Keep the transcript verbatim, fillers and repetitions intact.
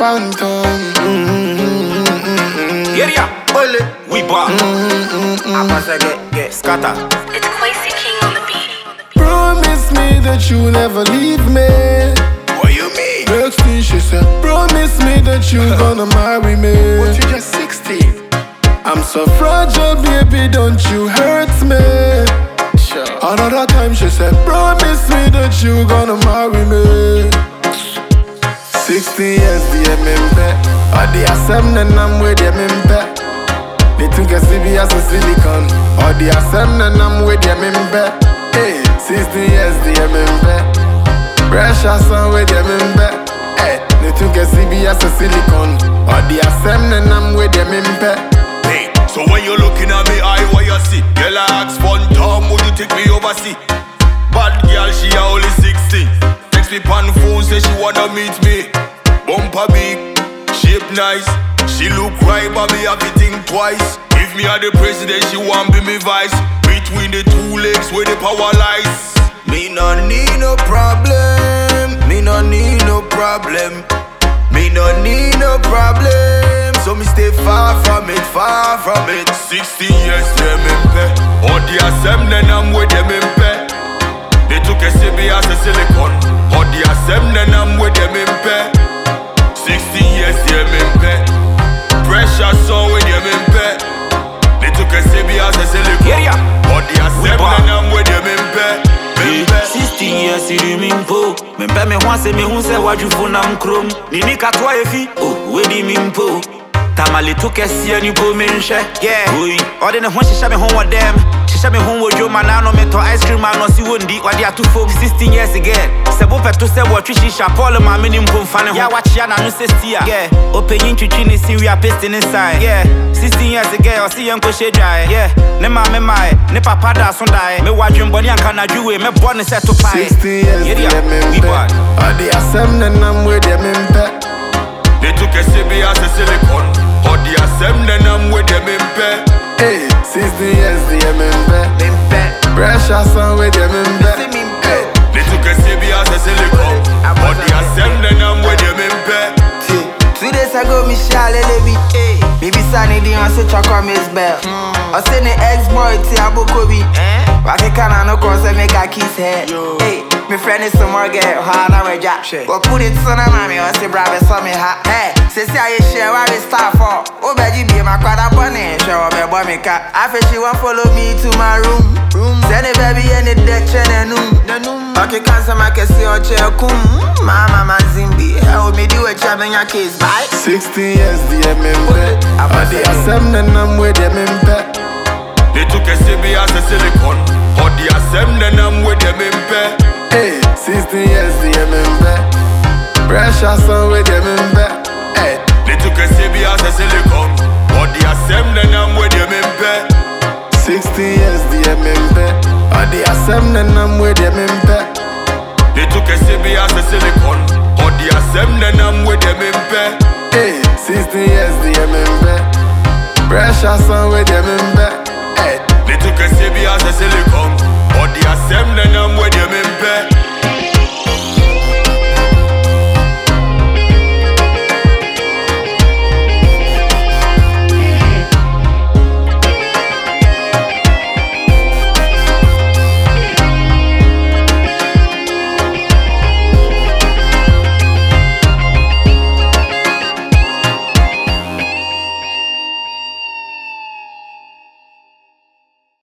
phantom. Mm-hmm. Yeah, yeah. Ole, we bar. Mm-hmm. get, get scatter. It's Quasi King on the beat. Promise me that you never leave me. What you mean? Next thing she said, promise me that you gonna marry me. What, you just sixteen? I'm so fragile, baby, don't you hurt me. Sure. Another time she said, promise me that you gonna marry me. Sixty years, dear member. Or the assembly, I'm with your member. They took a C B as a silicon. Or the assembly, I'm with your member. Hey, sixty years, dear member. Pressure son with your member. Hey, they took a C B as a silicon. Or the assembly, I'm with your member. Hey, so when you're looking at me, I what you see? Girl, I ask fun time, would you take me overseas? Bad girl, she a only sixteen. Text me pan phone, say she wanna meet me. Bumper big, shape nice. She look right, but me have to think twice. If me are the president, she want be me vice. Between the two legs where the power lies. Me no need no problem. Me no need no problem. Me no need no problem. So me stay far from it, far from it. Sixteen years, them in pay. All the assembly, I'm with them in pay. They took a C B as a silicon. All the assembly, I'm with them in pay. Sixteen years, them in pay. Pressure song with them in pay. They took a C B as a silicon. Yeah, yeah. All the assembly, I'm with them in pay. Sixteen years, you mean po. Me pe me wan se me hun se waju fo na mkrom. Ni ni katwa efi. Oh, we di min po. Tamale to kesi ani po me nhwe. Yeah. Oi, ode ne ho hyehyɛ me ho wɔ dem. Hyehyɛ me ho wɔ dwoma na no me to ice cream man no si wondi. Wade ato fom sixteen years again. Se bo peto se wo twi shisha Paul ma me ni mpo mfa ne ho. Ya wachia na no sestia. Yeah. Openyin twitwi ne si we are pasting inside. Yeah. sixteen years again, I see yanko she dry. Yeah. Ne ma me mai, ne papa da so die. Me wadwin boni anka na dwuwe, me born set to pie. Sixty years, yeah, dear member. Or the assembly, I'm with your member. They took a C B as a silicon. Or the assembly, I'm with them in pay. Hey, sixty years, dear member. Pressure son with your member. Hey, they took a C B as a silicon. Or the assembly, I'm with them in pay. Two days ago, Michelle Levy. Maybe Sunny didn't answer Choco Miss Bell. I send the ex-boy to Abu Kobi. Waki kana no cause make a kiss head. Hey, my friend is some more girl, Hana Reja. Go put it son of mommy or say brave some me ha. Hey, say say I share where we start for. Oh, baby, be my quad bunny. Show me boy me cat. I feel she want follow me to my room. Room. Send it baby in the deck chen and noom. Okay, can't say my case or chair kum. Mama Mazimbi, help me do a job in your case. Bye. Sixty years, dear member. Or the assembly, I'm with your member. They took a C B as a silicon. Or the assembly, I'm with them in pay. Hey, sixty years, dear member. Pressure son with your member. Hey, they took a C B as a silicon. Or the assembly, I'm with them in pay. Sixty years, dear member. Or the assembly, I'm with your member. They took a C B as a silicon. Or the assembly, I'm with them in pay. Hey, sixty years, dear member. Pressure son with your member. Hey, they took a C B as a silicon. Or the assembly, I'm with them in pay.